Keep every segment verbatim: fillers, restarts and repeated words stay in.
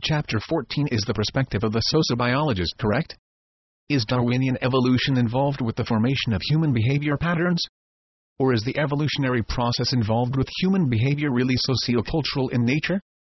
Chapter fourteen is the perspective of the sociobiologist, correct? Is Darwinian evolution involved with the formation of human behavior patterns? Or is the evolutionary process involved with human behavior really sociocultural in nature?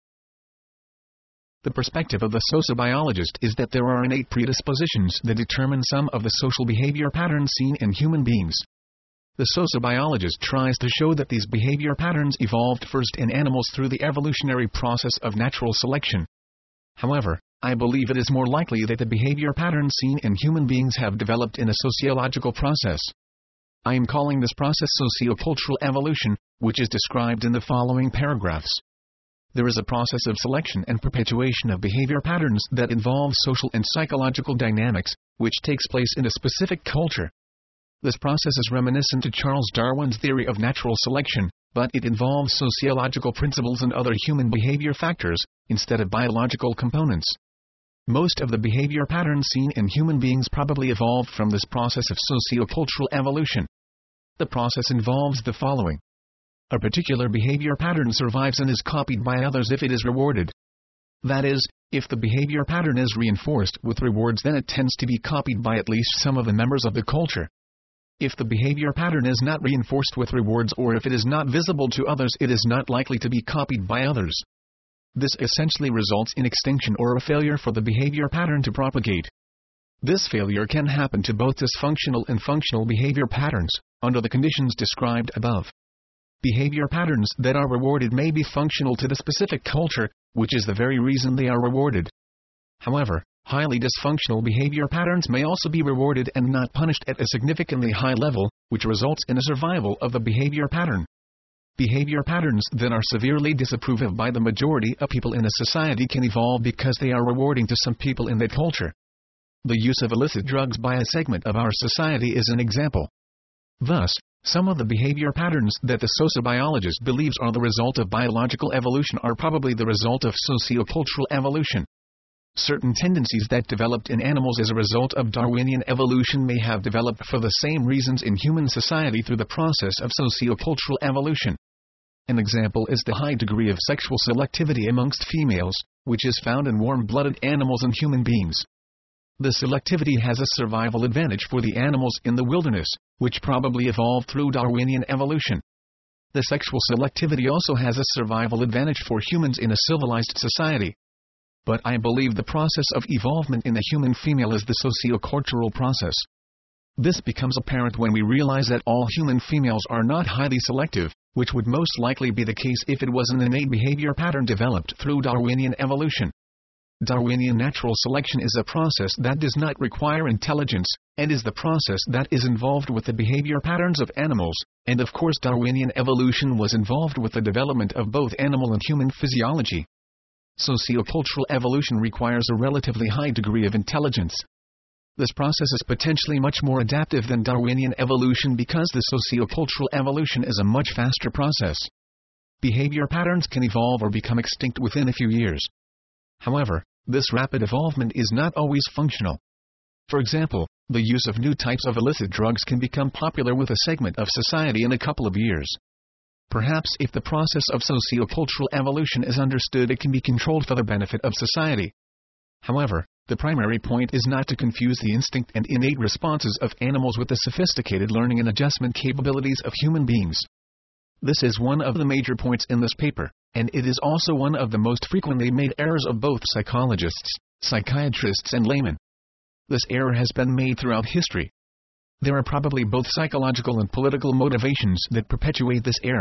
The perspective of the sociobiologist is that there are innate predispositions that determine some of the social behavior patterns seen in human beings. The sociobiologist tries to show that these behavior patterns evolved first in animals through the evolutionary process of natural selection. However, I believe it is more likely that the behavior patterns seen in human beings have developed in a sociological process. I am calling this process sociocultural evolution, which is described in the following paragraphs. There is a process of selection and perpetuation of behavior patterns that involves social and psychological dynamics, which takes place in a specific culture. This process is reminiscent to Charles Darwin's theory of natural selection, but it involves sociological principles and other human behavior factors, instead of biological components. Most of the behavior patterns seen in human beings probably evolved from this process of sociocultural evolution. The process involves the following. A particular behavior pattern survives and is copied by others if it is rewarded. That is, if the behavior pattern is reinforced with rewards, then it tends to be copied by at least some of the members of the culture. If the behavior pattern is not reinforced with rewards, or if it is not visible to others, it is not likely to be copied by others. This essentially results in extinction or a failure for the behavior pattern to propagate. This failure can happen to both dysfunctional and functional behavior patterns, under the conditions described above. Behavior patterns that are rewarded may be functional to the specific culture, which is the very reason they are rewarded. However, highly dysfunctional behavior patterns may also be rewarded and not punished at a significantly high level, which results in a survival of the behavior pattern. Behavior patterns that are severely disapproved of by the majority of people in a society can evolve because they are rewarding to some people in that culture. The use of illicit drugs by a segment of our society is an example. Thus, some of the behavior patterns that the sociobiologist believes are the result of biological evolution are probably the result of sociocultural evolution. Certain tendencies that developed in animals as a result of Darwinian evolution may have developed for the same reasons in human society through the process of sociocultural evolution. An example is the high degree of sexual selectivity amongst females, which is found in warm-blooded animals and human beings. The selectivity has a survival advantage for the animals in the wilderness, which probably evolved through Darwinian evolution. The sexual selectivity also has a survival advantage for humans in a civilized society. But I believe the process of evolvement in the human female is the sociocultural process. This becomes apparent when we realize that all human females are not highly selective, which would most likely be the case if it was an innate behavior pattern developed through Darwinian evolution. Darwinian natural selection is a process that does not require intelligence, and is the process that is involved with the behavior patterns of animals, and of course Darwinian evolution was involved with the development of both animal and human physiology. Sociocultural evolution requires a relatively high degree of intelligence. This process is potentially much more adaptive than Darwinian evolution because the sociocultural evolution is a much faster process. Behavior patterns can evolve or become extinct within a few years. However, this rapid evolvement is not always functional. For example, the use of new types of illicit drugs can become popular with a segment of society in a couple of years. Perhaps if the process of sociocultural evolution is understood, it can be controlled for the benefit of society. However, the primary point is not to confuse the instinct and innate responses of animals with the sophisticated learning and adjustment capabilities of human beings. This is one of the major points in this paper, and it is also one of the most frequently made errors of both psychologists, psychiatrists and laymen. This error has been made throughout history. There are probably both psychological and political motivations that perpetuate this error.